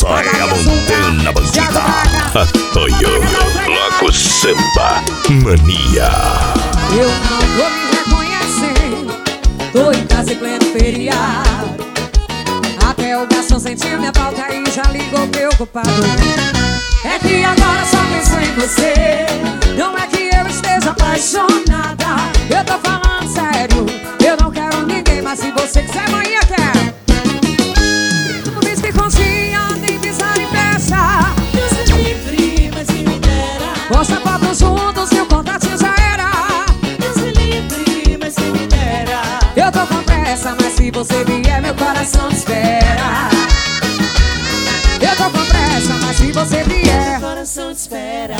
é a Montana Bandida. Oi, Bloco Samba Mania. Eu não tô me reconhecendo, tô em casa em pleno feriado. Até o garçom sentiu minha falta e já ligou preocupado. É que agora só penso em você. Não é que eu esteja apaixonada, eu tô falando sério. Eu não quero ninguém, mas se você quiser, amanhã quero. Não diz que confia, nem pisar em peça. Deus me livre, mas se me dera. Posta foto juntos e o contatinho já era. Deus me livre, mas se me dera. Eu tô com pressa, mas se você vier, meu coração te espera. Eu tô com pressa, mas se você vier, Meu coração te espera.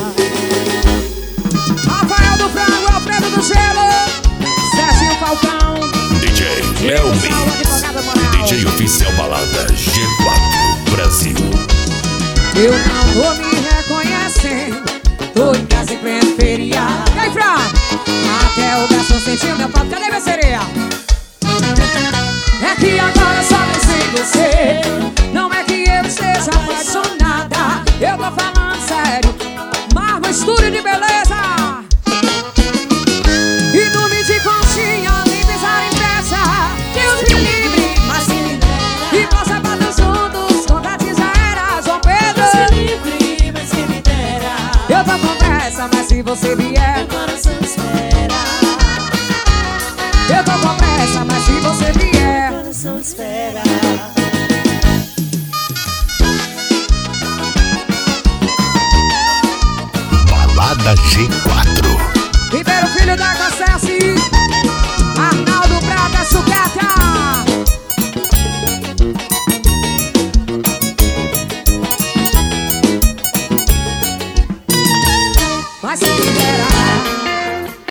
Rafael do Frango, Alfredo do Gelo, Serginho Falcão, DJ Melmi, advogado moral. DJ Oficial Balada G4 Brasil. Eu não tô me reconhecendo, tô em casa em pleno feriado. E aí, Fran? Até o garçom sentiu minha falta, cadê minha sereia? É que agora só penso em você. Não é que eu esteja apaixonada, eu tô falando sério. Marco Estúdio de Beleza. E dormir de conchinha, nem pisar em peça. Deus me livre, Mas se me dera. e possa bater juntos, contato já era. João Pedro, Deus me livre, mas se me dera. eu tô com pressa, mas se você vier, Meu coração te espera. eu tô com pressa, mas se você vier, Meu coração te espera. Balada G4. Ribeiro Filho da Cassese, Arnaldo Prata, Suquete.